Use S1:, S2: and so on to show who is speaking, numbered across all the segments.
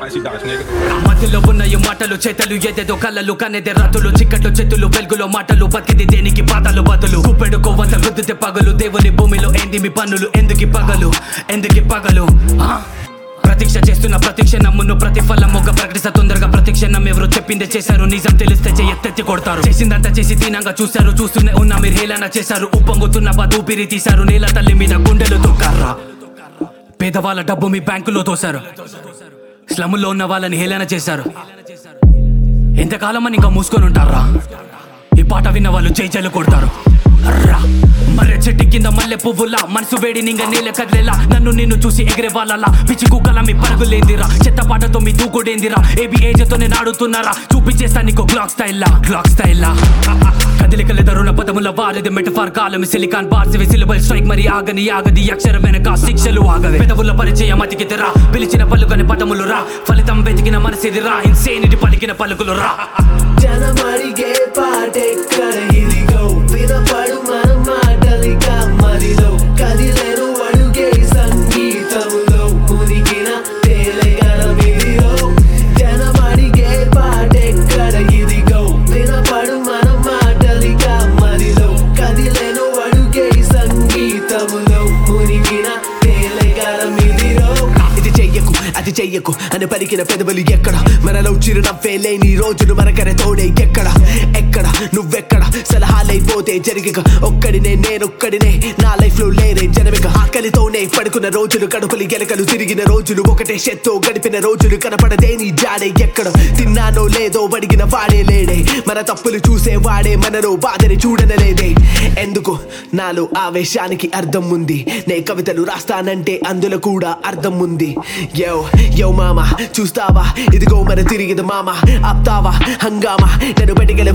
S1: cidade negra.
S2: మధ్యలో ఉన్నాయి మాటలు చేతలు ఏదేదో కళ్ళలు కనేదే రాతులు చిక్కట్లు చేతులు వెలుగులో మాటలు బతికిది దేనికి పాతలు బదులు కుప్పెడుకో వంత గుద్దితే పగలు దేవుని భూమిలో ఏంది మీ పన్నులు ఎందుకి పగలు ప్రతీక్ష చేస్తున్న ప్రతీక్ష నమ్మును ప్రతిఫలం ఒక ప్రకటిస్త తొందరగా ప్రతిక్షణం ఎవరు చెప్పిందే చేశారు నిజం తెలిస్తే ఎత్తెత్తి కొడతారు చేసిందంతా చేసి దీనంగా చూశారు చూస్తూనే ఉన్నా మీరు హేళన చేశారు ఉప్పొంగుతున్న బాధ ఊపిరి తీశారు నేల తల్లి మీద గుండెలు తొక్కారా పేదవాళ్ళ డబ్బు మీ బ్యాంకులో తోశారు స్లముల్లో ఉన్న వాళ్ళని హేళన చేశారు ఎంతకాలం అని ఇంకా మూసుకొని ఉంటారా ఈ పాట విన్న వాళ్ళు జైలు కొడతారు మర్రె చెట్టు కింద మల్లె పువ్వులా మనసు వేడి నింగ నేల కదిలేలా నన్ను నిన్ను చూసి ఎగిరే వాళ్ళలా పిచ్చి కుక్కల మీ పరుగులేందిరా చెత్త పాటతో మీ దూకుడేందిరా ఏబి ఏజ్తో నేను ఆడుతున్నారా చూపించేస్తా నీకు క్లాక్ స్టైల్లా కదిలికలెదరున్న పదముల వారిది మెటఫార్ కాలం సిలికాన్ బార్స్ సిలబల్ స్ట్రైక్ మరి ఆగది అక్షరం వెనక శిక్షలు ఆగవే పెదవుల పరిచయం అతికితరా పిలిచిన పలుకని పదములు రా ఫలితం వెతికిన మనసిదిరా ఇన్సేనిటీ పలికిన పలుకులు రా
S3: జనమడిగే పాటెక్కడ ఇదిగో వినపడు మన మాటలిక మదిలో కదిలేను అడుగే సంగీతములో మునిగిన తేలగలమిదిలో జనమడిగే పాటెక్కడ ఇదిగో వినపడు మన మాటలిక మదిలో కదిలేను అడుగే సంగీతములో మునిగిన తేలగలమిదిలో అది చెయ్యకు అని పలికిన పెదవులు ఎక్కడ మనలో చిరునవ్వే లేని రోజులు మనకనే తోడే ఎక్కడ నువ్వెక్కడ సలహాలైపోతే జరిగిక నేనొక్కడినే నా లైఫ్ లో లేరే జనమిక ఆకలితోనే పడుకున్న రోజులు కడుపులి గెలకలు తిరిగిన రోజులు ఒకటే షెత్తో గడిపిన రోజులు కనపడదే నీ జాడే ఎక్కడ తిన్నానో లేదో అడిగిన వాడే లేడే మన తప్పులు చూసే వాడే మనలో బాధని చూడనలేదే ఎందుకు నాలో ఆవేశానికి అర్థం ఉంది నే కవితలు రాస్తానంటే అందులో కూడా అర్థం ఉంది యో మామ చూస్తావా ఇదిగో మన తిరిగిది మామ ఆప్తావా హంగామా నన్ను బయటికెళ్ళే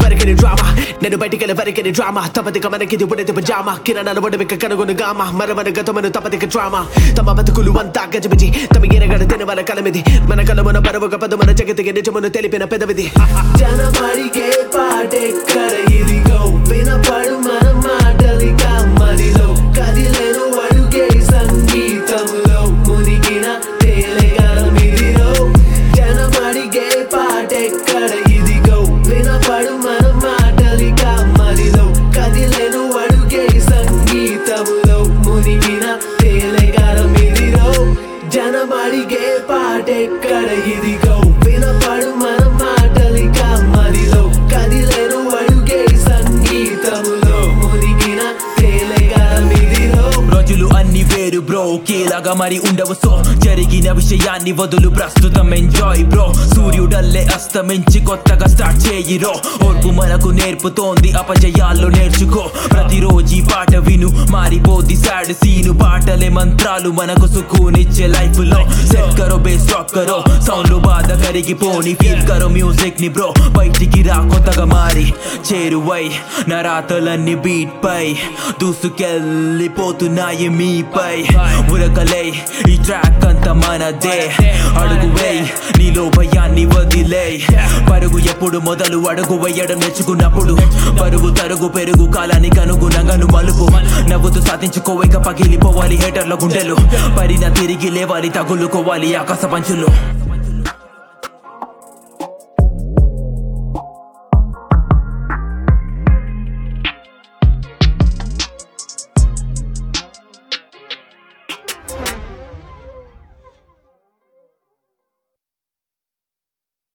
S3: వరకని డ్రామా తపతిక మనకిది ఉడిది పజామా కిరణాలు ఒడవిక కనుగొను గామా మరవన గతమను తపతిక డ్రామా తమ బతుకులు అంతా గజబిజి తమ ఎరగడ తినవల కలమిది మన కలమున పరవక పదమున జగతికి నిజమును తెలిపిన పెదవిది జనమడిగే పాటెక్కడ ఇదిగో వినపడు మన మాటలిక మదిలో కదిలేను అడుగే సంగీతములో మునిగిన తేలగలమిదిలో జనమడిగే పాటెక్కడ ఇదిగో వినపడు మన మాటలిక మదిలో కదిలేను అడుగే సంగీతములో మునిగిన తేలగలమిదిలో జనమడిగే పాటెక్కడ ఇదిగో వినపడు మన మాటలిక మదిలో కదిలేను అడుగే సంగీతములో మునిగిన తేలగలమిదిలో
S4: రోజులు అన్ని వేరు బ్రో ఒకేలాగా మరి ఉండవు సో జరిగిన విషయాన్ని వదులు ప్రస్తుతం ఎంజాయ్ బ్రో సూర్యుడల్లే అస్తమించి కొత్తగా స్టార్ట్ చేయిరో ఓర్పు మనకు నేర్పుతోంది అపజయాల్లో నేర్చుకో ప్రతిరోజు ఈ పాట విను మారిపోద్ది సాడ్ సీను పాటలే మంత్రాలు మనకు సుకూనిచ్చే లైఫ్ లో సెట్ కరో బేస్ డ్రాప్ కరో సౌండ్ లో బాధ కరిగిపోని ఫీల్ కరో మ్యూజిక్ ని బ్రో బయటికి రా కొత్తగా మారి చేరువై నా రాతలన్నీ బీట్ పై దూసుకెళ్ళిపోతున్నాయి మీపై ఉరకలై ఈ ట్రాక్ అంతా మనదే అడుగు వేయ్ నీలో భయాన్ని వదిలే పరుగు ఎప్పుడు మొదలు అడుగు వేయడం నేర్చుకున్నప్పుడు పరుగు తరుగు పెరుగు కాలానికి అనుగుణంగాను మలుపు నవ్వుతూ సాధించుకోవేక పగిలిపోవాలి హేటర్ల గుండెలు పరిణ తిరిగి లేవాలి తగులుకోవాలి ఆకాశ పంచులు